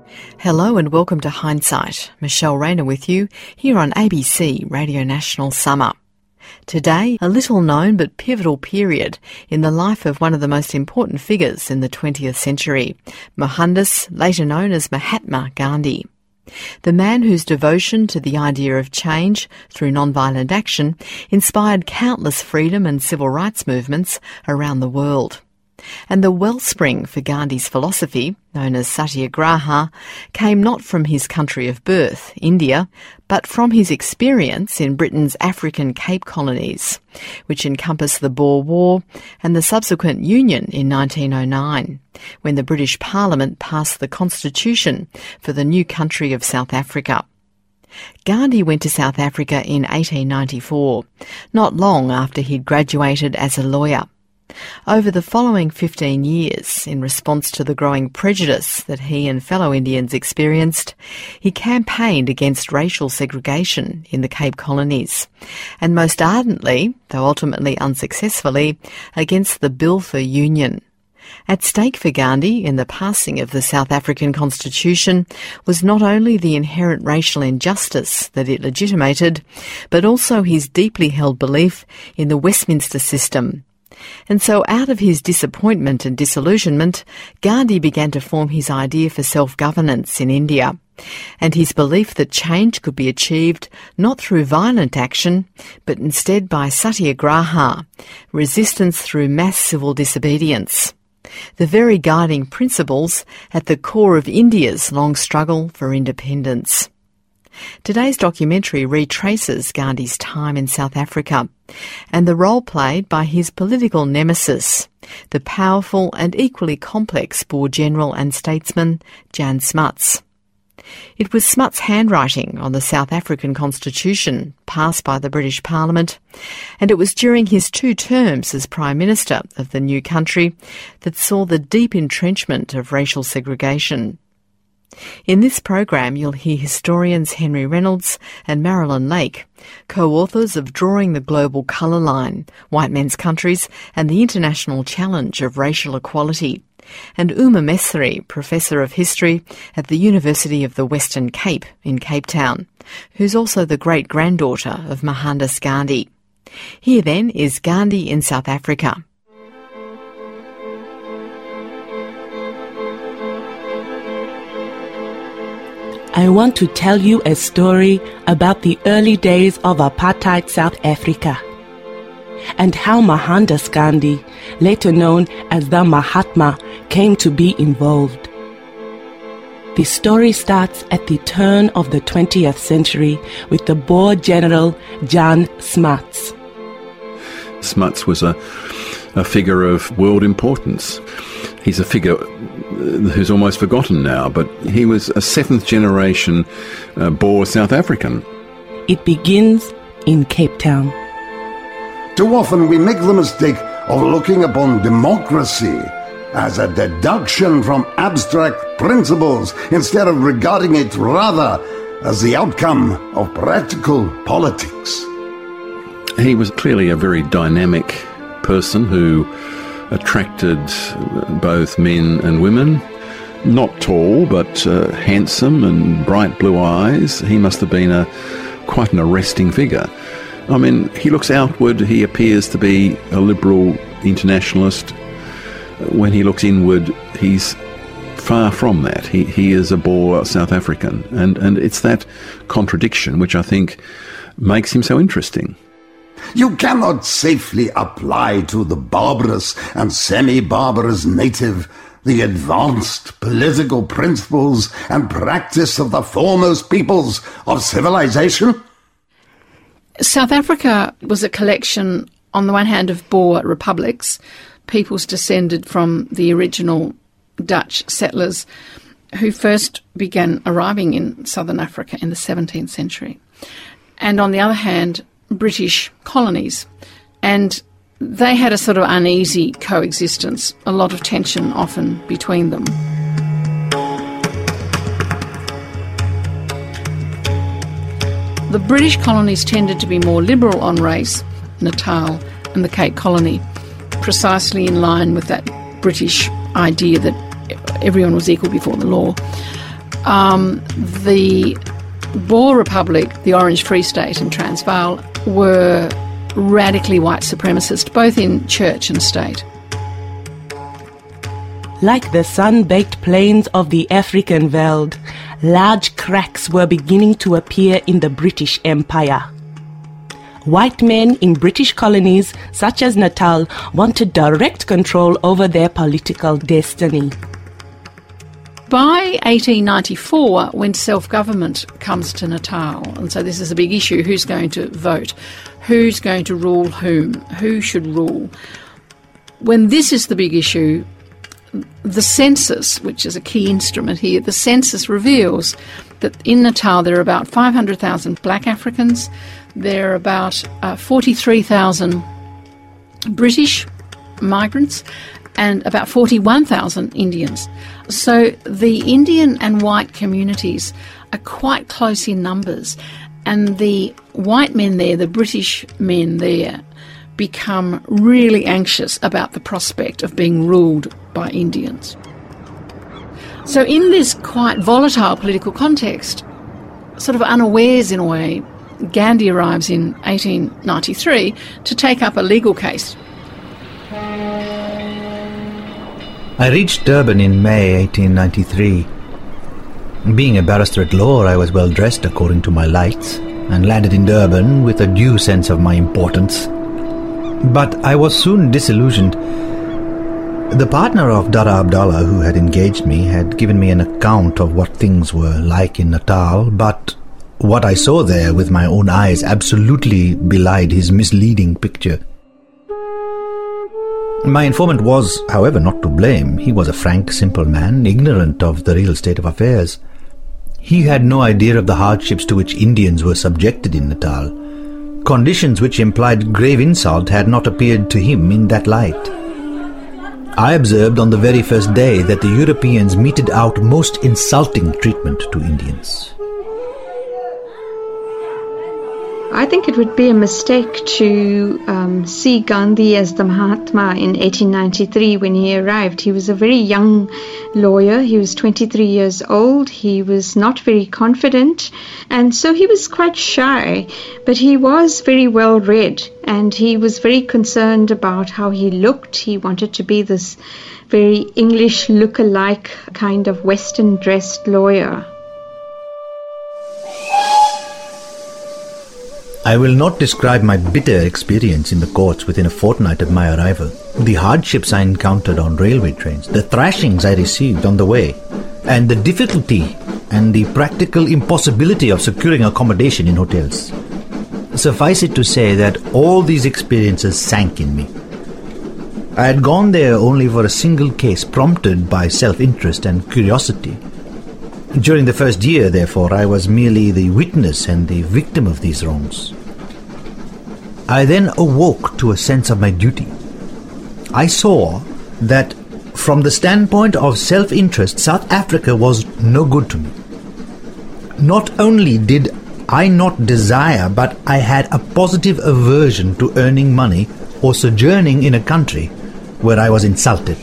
Hello and welcome to Hindsight. Michelle Rayner with you here on ABC Radio National Summer. Today, a little known but pivotal period in the life of one of the most important figures in the 20th century, Mohandas, later known as Mahatma Gandhi. The man whose devotion to the idea of change through non-violent action inspired countless freedom and civil rights movements around the world. And the wellspring for Gandhi's philosophy, known as Satyagraha, came not from his country of birth, India, but from his experience in Britain's African Cape Colonies, which encompassed the Boer War and the subsequent Union in 1909, when the British Parliament passed the Constitution for the new country of South Africa. Gandhi went to South Africa in 1894, not long after he'd graduated as a lawyer. Over the following 15 years, in response to the growing prejudice that he and fellow Indians experienced, he campaigned against racial segregation in the Cape Colonies, and most ardently, though ultimately unsuccessfully, against the Bill for Union. At stake for Gandhi in the passing of the South African Constitution was not only the inherent racial injustice that it legitimated, but also his deeply held belief in the Westminster system. And so out of his disappointment and disillusionment, Gandhi began to form his idea for self-governance in India, and his belief that change could be achieved not through violent action, but instead by satyagraha, resistance through mass civil disobedience, the very guiding principles at the core of India's long struggle for independence. Today's documentary retraces Gandhi's time in South Africa and the role played by his political nemesis, the powerful and equally complex Boer general and statesman Jan Smuts. It was Smuts' handwriting on the South African Constitution passed by the British Parliament, and it was during his 2 terms as Prime Minister of the new country that saw the deep entrenchment of racial segregation. In this program, you'll hear historians Henry Reynolds and Marilyn Lake, co-authors of Drawing the Global Colour Line, White Men's Countries and the International Challenge of Racial Equality, and Uma Mestri, Professor of History at the University of the Western Cape in Cape Town, who's also the great-granddaughter of Mohandas Gandhi. Here then is Gandhi in South Africa. I want to tell you a story about the early days of apartheid South Africa and how Mohandas Gandhi, later known as the Mahatma, came to be involved. The story starts at the turn of the 20th century with the Boer general Jan Smuts. Smuts was a figure of world importance. He's a figure who's almost forgotten now, but he was a 7th generation Boer South African. It begins in Cape Town. Too often we make the mistake of looking upon democracy as a deduction from abstract principles instead of regarding it rather as the outcome of practical politics. He was clearly a very dynamic person who attracted both men and women. Not tall, but handsome and bright blue eyes. He must have been quite an arresting figure. I mean, he looks outward, he appears to be a liberal internationalist. When he looks inward, he's far from that. He is a Boer South African, and it's that contradiction which I think makes him so interesting. You cannot safely apply to the barbarous and semi-barbarous native the advanced political principles and practice of the foremost peoples of civilization. South Africa was a collection, on the one hand, of Boer republics, peoples descended from the original Dutch settlers who first began arriving in southern Africa in the 17th century. And on the other hand, British colonies, and they had a sort of uneasy coexistence, a lot of tension often between them. The British colonies tended to be more liberal on race, Natal and the Cape Colony, precisely in line with that British idea that everyone was equal before the law. the Boer Republic, the Orange Free State in Transvaal, were radically white supremacist, both in church and state. Like the sun-baked plains of the African Veld, large cracks were beginning to appear in the British Empire. White men in British colonies, such as Natal, wanted direct control over their political destiny. By 1894, when self-government comes to Natal, and so this is a big issue, who's going to vote, who's going to rule whom, who should rule. When this is the big issue, the census, which is a key instrument here, the census reveals that in Natal there are about 500,000 black Africans, there are about 43,000 British migrants, and about 41,000 Indians. So the Indian and white communities are quite close in numbers, and the white men there, the British men there, become really anxious about the prospect of being ruled by Indians. So in this quite volatile political context, sort of unawares in a way, Gandhi arrives in 1893 to take up a legal case. I reached Durban in May 1893. Being a barrister at law, I was well dressed according to my lights, and landed in Durban with a due sense of my importance. But I was soon disillusioned. The partner of Dara Abdallah, who had engaged me, had given me an account of what things were like in Natal, but what I saw there with my own eyes absolutely belied his misleading picture. My informant was, however, not to blame. He was a frank, simple man, ignorant of the real state of affairs. He had no idea of the hardships to which Indians were subjected in Natal. Conditions which implied grave insult had not appeared to him in that light. I observed on the very first day that the Europeans meted out most insulting treatment to Indians. I think it would be a mistake to see Gandhi as the Mahatma in 1893 when he arrived. He was a very young lawyer. He was 23 years old. He was not very confident, and so he was quite shy, but he was very well read, and he was very concerned about how he looked. He wanted to be this very English look-alike kind of Western-dressed lawyer. I will not describe my bitter experience in the courts within a fortnight of my arrival, the hardships I encountered on railway trains, the thrashings I received on the way, and the difficulty and the practical impossibility of securing accommodation in hotels. Suffice it to say that all these experiences sank in me. I had gone there only for a single case prompted by self-interest and curiosity. During the first year, therefore, I was merely the witness and the victim of these wrongs. I then awoke to a sense of my duty. I saw that from the standpoint of self-interest, South Africa was no good to me. Not only did I not desire, but I had a positive aversion to earning money or sojourning in a country where I was insulted.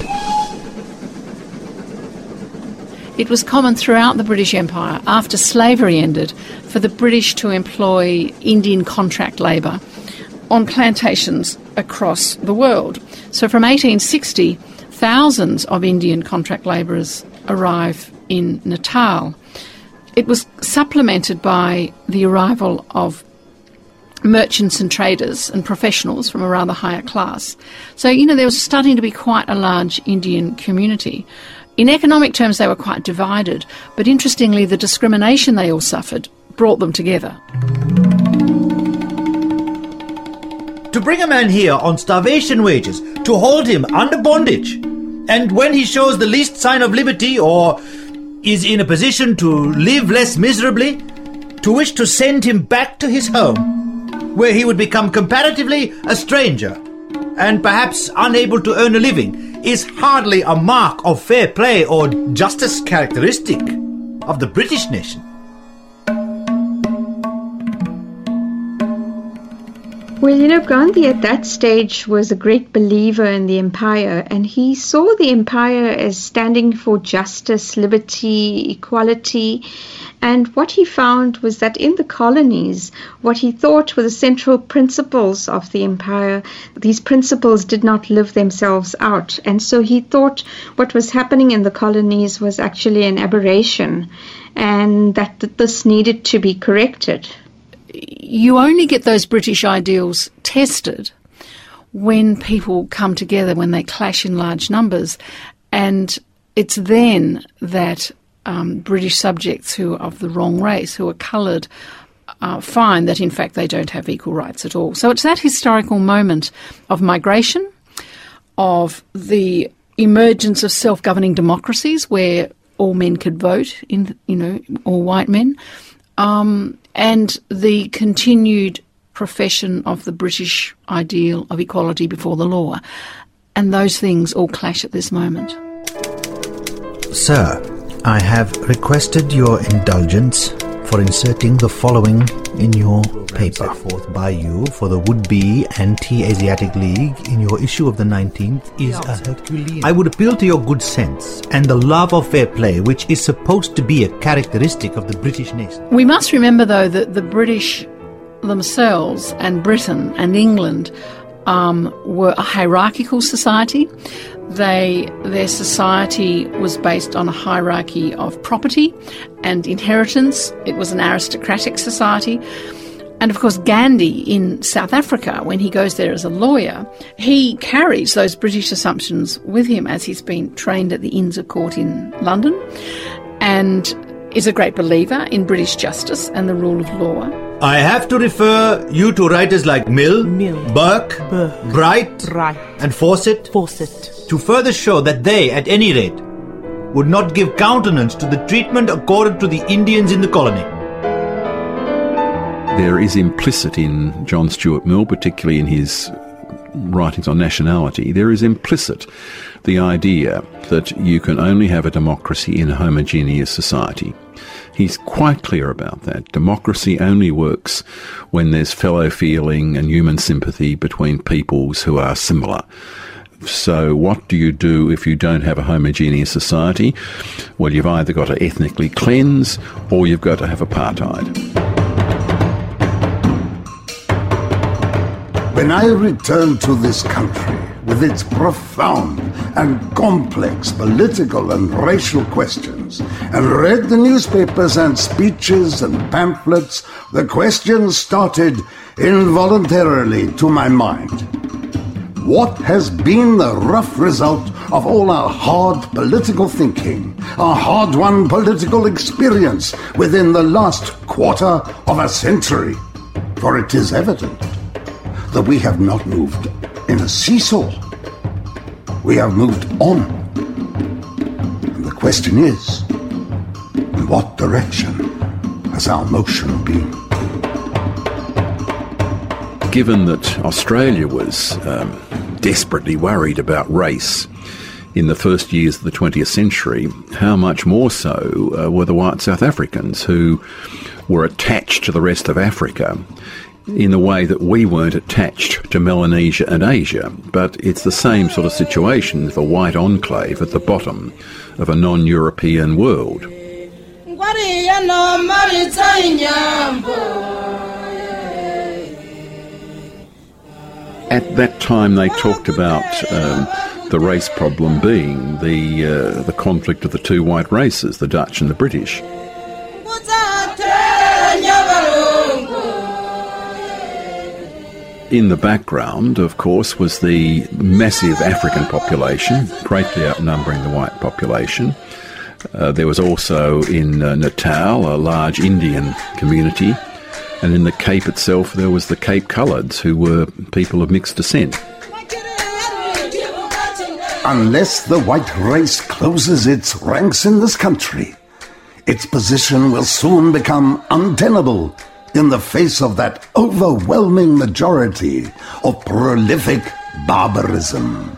It was common throughout the British Empire, after slavery ended, for the British to employ Indian contract labour on plantations across the world. So from 1860, thousands of Indian contract labourers arrive in Natal. It was supplemented by the arrival of merchants and traders and professionals from a rather higher class. So, there was starting to be quite a large Indian community. In economic terms, they were quite divided, but interestingly, the discrimination they all suffered brought them together. To bring a man here on starvation wages, to hold him under bondage, and when he shows the least sign of liberty or is in a position to live less miserably, to wish to send him back to his home, where he would become comparatively a stranger and perhaps unable to earn a living, is hardly a mark of fair play or justice characteristic of the British nation. Well, Gandhi at that stage was a great believer in the empire, and he saw the empire as standing for justice, liberty, equality. And what he found was that in the colonies, what he thought were the central principles of the empire, these principles did not live themselves out. And so he thought what was happening in the colonies was actually an aberration, and that this needed to be corrected. You only get those British ideals tested when people come together, when they clash in large numbers. And it's then that British subjects who are of the wrong race, who are coloured, find that in fact they don't have equal rights at all. So it's that historical moment of migration, of the emergence of self-governing democracies where all men could vote, all white men, and the continued profession of the British ideal of equality before the law. And those things all clash at this moment. Sir, I have requested your indulgence for inserting the following in your paper. Set forth by you for the would-be Anti-Asiatic League in your issue of the 19th is a Herculean. I would appeal to your good sense and the love of fair play, which is supposed to be a characteristic of the British nation. We must remember, though, that the British themselves and Britain and England were a hierarchical society. Their society was based on a hierarchy of property and inheritance. It was an aristocratic society. And of course, Gandhi in South Africa, when he goes there as a lawyer, he carries those British assumptions with him as he's been trained at the Inns of Court in London, and is a great believer in British justice and the rule of law. I have to refer you to writers like Mill, Burke, Bright, and Fawcett to further show that they, at any rate, would not give countenance to the treatment accorded to the Indians in the colony. There is implicit in John Stuart Mill, particularly in his writings on nationality, there is implicit the idea that you can only have a democracy in a homogeneous society. He's quite clear about that. Democracy only works when there's fellow feeling and human sympathy between peoples who are similar. So what do you do if you don't have a homogeneous society? Well, you've either got to ethnically cleanse or you've got to have apartheid. When I returned to this country with its profound and complex political and racial questions, and read the newspapers and speeches and pamphlets, the questions started involuntarily to my mind. What has been the rough result of all our hard political thinking, our hard-won political experience within the last quarter of a century? For it is evident that we have not moved in a seesaw. We have moved on. And the question is, in what direction has our motion been? Given that Australia was desperately worried about race in the first years of the 20th century, how much more so were the white South Africans, who were attached to the rest of Africa in the way that we weren't attached to Melanesia and Asia. But it's the same sort of situation of a white enclave at the bottom of a non-European world. At that time they talked about the race problem being the conflict of the two white races, the Dutch and the British. In the background, of course, was the massive African population, greatly outnumbering the white population. There was also in Natal a large Indian community, and in the Cape itself there was the Cape Coloureds, who were people of mixed descent. Unless the white race closes its ranks in this country, its position will soon become untenable in the face of that overwhelming majority of prolific barbarism.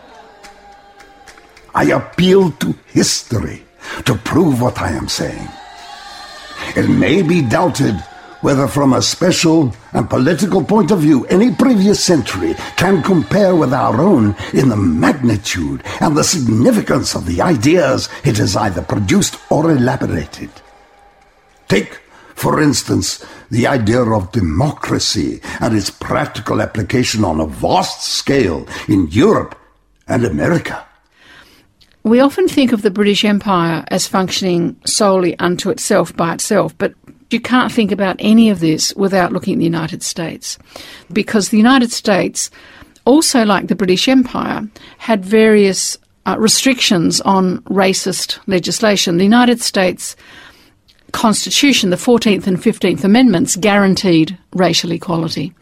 I appeal to history to prove what I am saying. It may be doubted whether from a special and political point of view any previous century can compare with our own in the magnitude and the significance of the ideas it has either produced or elaborated. Take, for instance, the idea of democracy and its practical application on a vast scale in Europe and America. We often think of the British Empire as functioning solely unto itself by itself, but you can't think about any of this without looking at the United States, because the United States, also like the British Empire, had various restrictions on racist legislation. The United States Constitution, the 14th and 15th Amendments, guaranteed racial equality.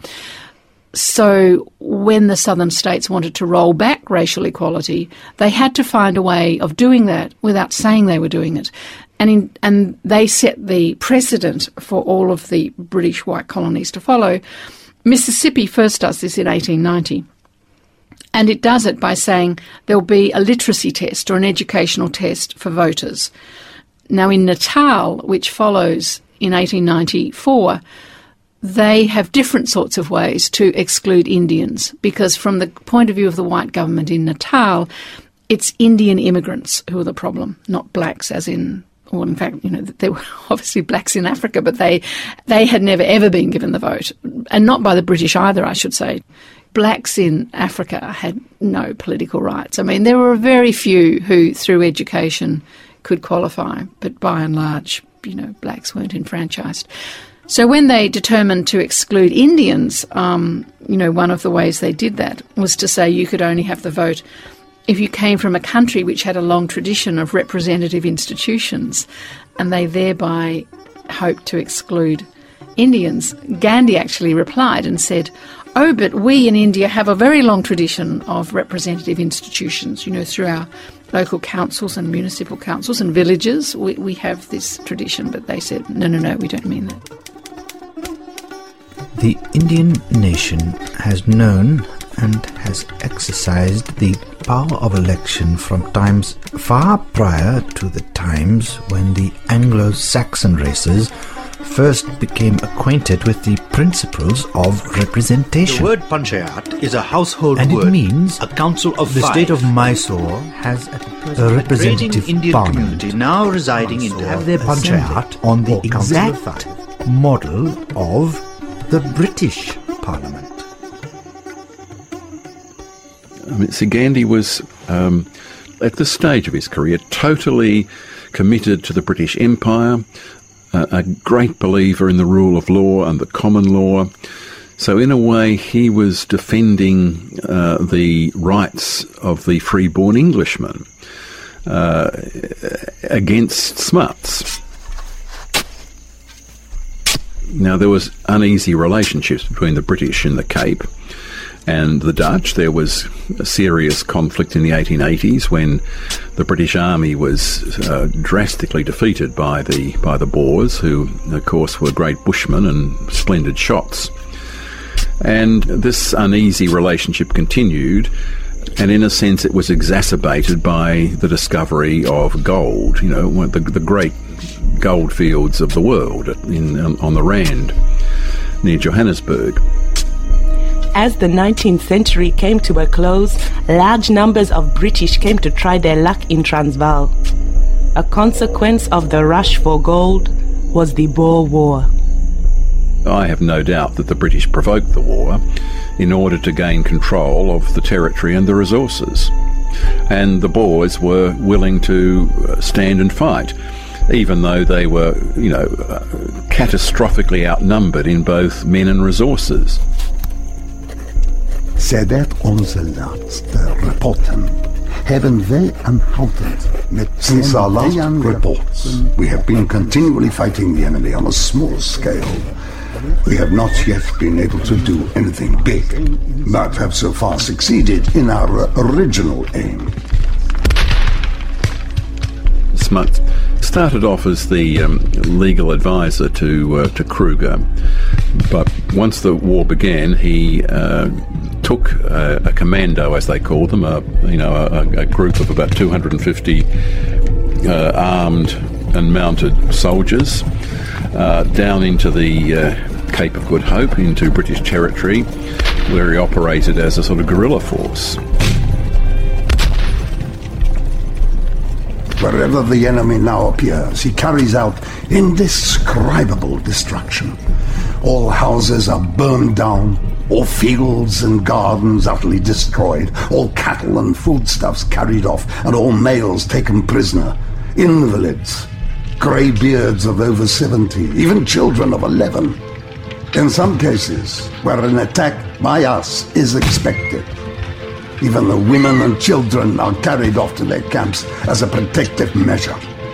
So when the southern states wanted to roll back racial equality, they had to find a way of doing that without saying they were doing it. And they set the precedent for all of the British white colonies to follow. Mississippi first does this in 1890. And it does it by saying there'll be a literacy test or an educational test for voters. Now in Natal, which follows in 1894, they have different sorts of ways to exclude Indians, because from the point of view of the white government in Natal, it's Indian immigrants who are the problem, not blacks as in... Well, in fact, there were obviously blacks in Africa, but they had never, ever been given the vote. And not by the British either, I should say. Blacks in Africa had no political rights. I mean, there were very few who, through education, could qualify. But by and large, blacks weren't enfranchised. So when they determined to exclude Indians, one of the ways they did that was to say you could only have the vote if you came from a country which had a long tradition of representative institutions, and they thereby hoped to exclude Indians. Gandhi actually replied and said, "Oh, but we in India have a very long tradition of representative institutions, through our local councils and municipal councils and villages. We have this tradition." But they said, no, we don't mean that. The Indian nation has known and has exercised the power of election from times far prior to the times when the Anglo-Saxon races first became acquainted with the principles of representation. The word panchayat is a household and word. It means a council of the five. State of Mysore has a representative Indian parliament community now residing in have their panchayat on the exact model of the British Parliament. Gandhi was, at this stage of his career, totally committed to the British Empire, a great believer in the rule of law and the common law. So in a way, he was defending the rights of the free-born Englishman against smuts. Now, there was uneasy relationships between the British in the Cape and the Dutch. There was a serious conflict in the 1880s when the British Army was drastically defeated by the Boers, who, of course, were great bushmen and splendid shots. And this uneasy relationship continued, and in a sense it was exacerbated by the discovery of gold, the great gold fields of the world on the Rand near Johannesburg. As the 19th century came to a close, large numbers of British came to try their luck in Transvaal. A consequence of the rush for gold was the Boer War. I have no doubt that the British provoked the war in order to gain control of the territory and the resources. And the Boers were willing to stand and fight, even though they were, catastrophically outnumbered in both men and resources. Sedert onze laatste rapporten hebben wij aanhoudend met since our last reports, we have been continually fighting the enemy on a small scale. We have not yet been able to do anything big, but have so far succeeded in our original aim. Smuts started off as the legal advisor to Kruger, but once the war began, he took a commando, as they called them, a group of about 250 armed and mounted soldiers, down into the Cape of Good Hope, into British territory, where he operated as a sort of guerrilla force. Wherever the enemy now appears, he carries out indescribable destruction. All houses are burned down, all fields and gardens utterly destroyed, all cattle and foodstuffs carried off, and all males taken prisoner. Invalids, greybeards of over 70, even children of 11. In some cases, where an attack by us is expected, even the women and children are carried off to their camps as a protective measure.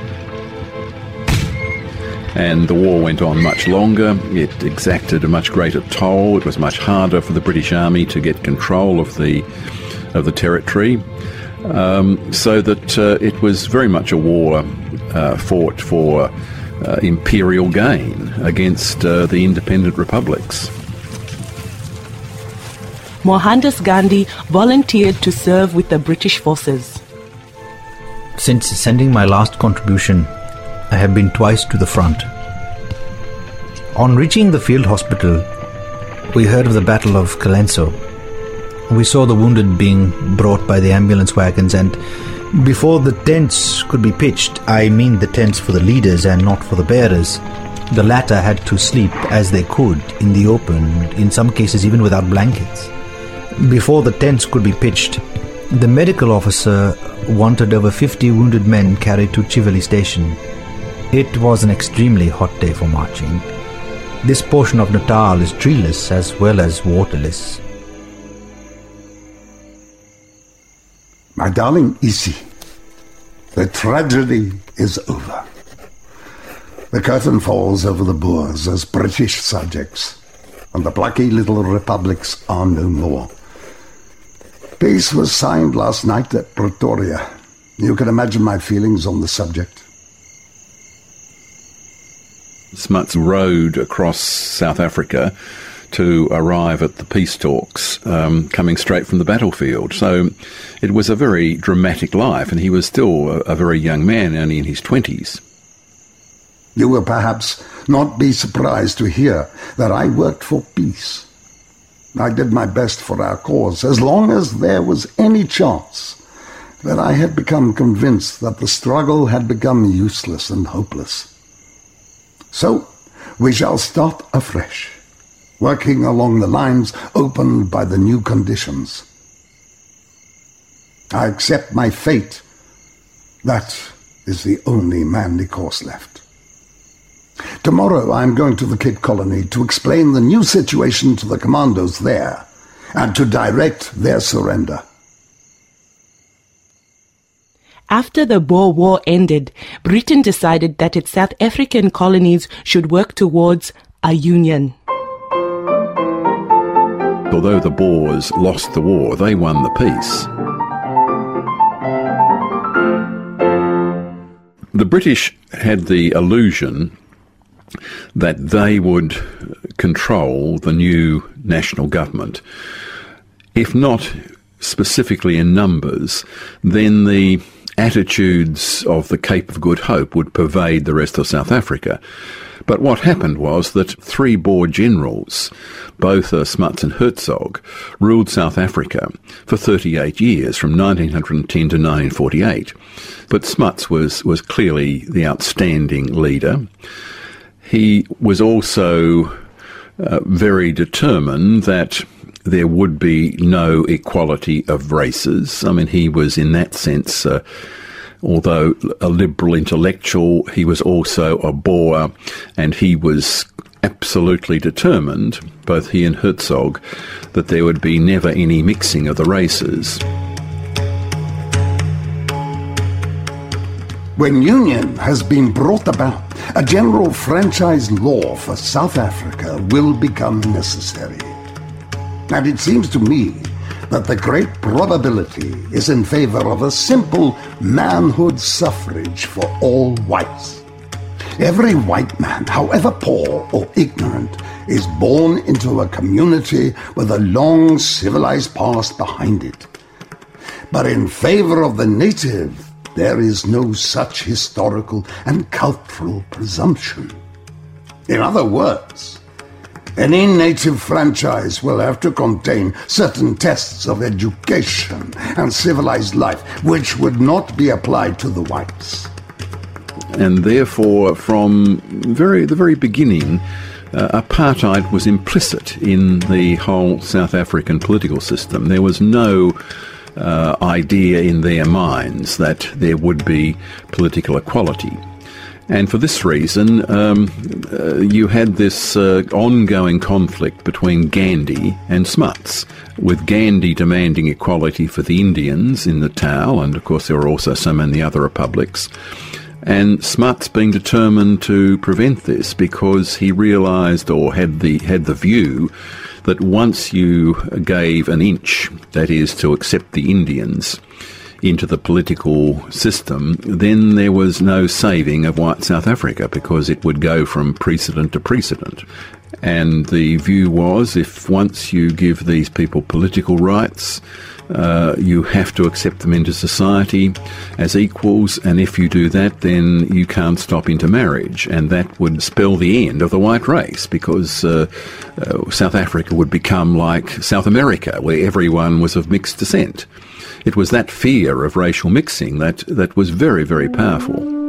And the war went on much longer. It exacted a much greater toll. It was much harder for the British Army to get control of the territory, so that it was very much a war fought for imperial gain against the independent republics. Mohandas Gandhi volunteered to serve with the British forces. Since sending my last contribution, I have been twice to the front. On reaching the field hospital, we heard of the Battle of Colenso. We saw the wounded being brought by the ambulance wagons, and before the tents could be pitched, I mean the tents for the leaders and not for the bearers, the latter had to sleep as they could in the open, in some cases even without blankets. Before the tents could be pitched, the medical officer wanted over 50 wounded men carried to Chivali station. It was an extremely hot day for marching. This portion of Natal is treeless as well as waterless. My darling Isi, the tragedy is over. The curtain falls over the Boers as British subjects, and the plucky little republics are no more. Peace was signed last night at Pretoria. You can imagine my feelings on the subject. Smuts rode across South Africa to arrive at the peace talks, coming straight from the battlefield. So it was a very dramatic life, and he was still a very young man, only in his 20s. You will perhaps not be surprised to hear that I worked for peace. I did my best for our cause, as long as there was any chance. That I had become convinced that the struggle had become useless and hopeless. So, we shall start afresh, working along the lines opened by the new conditions. I accept my fate. That is the only manly course left. Tomorrow I am going to the Cape Colony to explain the new situation to the commandos there and to direct their surrender. After the Boer War ended, Britain decided that its South African colonies should work towards a union. Although the Boers lost the war, they won the peace. The British had the illusion that they would control the new national government. If not specifically in numbers, then the attitudes of the Cape of Good Hope would pervade the rest of South Africa. But what happened was that three Boer generals, both Smuts and Hertzog, ruled South Africa for 38 years, from 1910 to 1948. But Smuts was clearly the outstanding leader. He was also very determined that there would be no equality of races. I mean, he was in that sense, although a liberal intellectual, he was also a Boer, and he was absolutely determined, both he and Hertzog, that there would be never any mixing of the races. When union has been brought about, a general franchise law for South Africa will become necessary. And it seems to me that the great probability is in favor of a simple manhood suffrage for all whites. Every white man, however poor or ignorant, is born into a community with a long civilized past behind it. But in favor of the native, there is no such historical and cultural presumption. In other words, any native franchise will have to contain certain tests of education and civilized life, which would not be applied to the whites. And therefore, from the very beginning, apartheid was implicit in the whole South African political system. There was no idea in their minds that there would be political equality. And for this reason, you had this ongoing conflict between Gandhi and Smuts, with Gandhi demanding equality for the Indians in Natal, and of course there were also some in the other republics, and Smuts being determined to prevent this because he realised, or had the view, that once you gave an inch, that is to accept the Indians into the political system, then there was no saving of white South Africa because it would go from precedent to precedent. And the view was, if once you give these people political rights, you have to accept them into society as equals, and if you do that, then you can't stop intermarriage, and that would spell the end of the white race, because South Africa would become like South America, where everyone was of mixed descent. It was that fear of racial mixing that was very, very powerful.